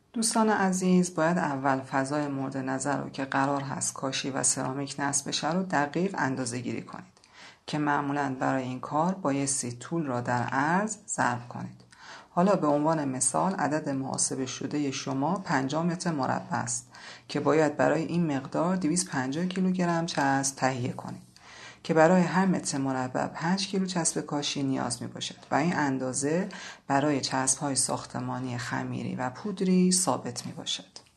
دوستان عزیز، باید اول فضای مورد نظر رو که قرار هست کاشی و سرامیک نصب بشه رو دقیق اندازه گیری کنید که معمولاً برای این کار بایستی طول را در عرض ضرب کنید. حالا به عنوان مثال عدد محاسبه شده شما 50 متر مربع است که باید برای این مقدار 250 کیلوگرم چسب تهیه کنید که برای هر متر مربع 5 کیلو چسب کاشی نیاز می باشد و این اندازه برای چسب‌های ساختمانی خمیری و پودری ثابت می باشد.